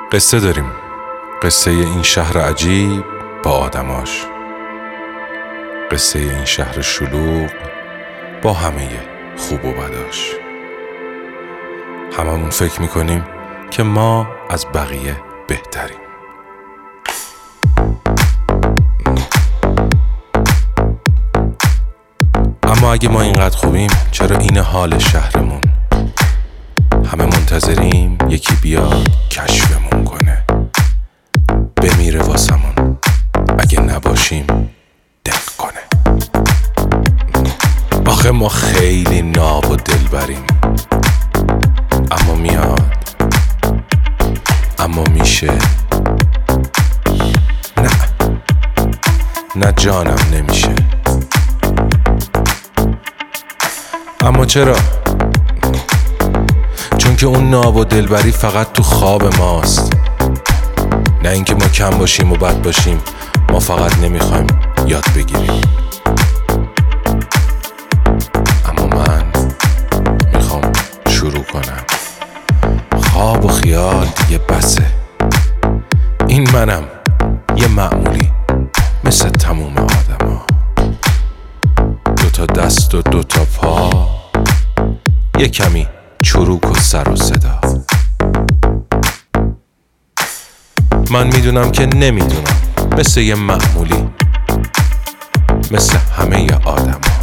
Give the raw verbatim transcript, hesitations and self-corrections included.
قصه داریم، قصه این شهر عجیب با آدماش، قصه این شهر شلوغ با همه خوب و بداش. هممون فکر میکنیم که ما از بقیه بهتریم. اما اگه ما اینقدر خوبیم، چرا این حال شهرمون؟ همه منتظریم یکی بیاد کشفمون کنه، بمیره واسمون، اگه نباشیم دق کنه. آخه ما خیلی ناب و دلبریم، اما میاد، اما میشه، نه نه جانم نمیشه. اما چرا؟ چون که اون ناب و دلبری فقط تو خواب ماست، نه اینکه ما کم باشیم و بد باشیم، ما فقط نمیخوایم یاد بگیریم. اما من میخوام شروع کنم. خواب و خیال دیگه بسه، این منم، یه معمولی مثل تموم آدم ها، دوتا دست و دوتا پا، یه کمی چروک و سر و صدا. من میدونم که نمیدونم، مثل یه معمولی، مثل همه ی آدم ها.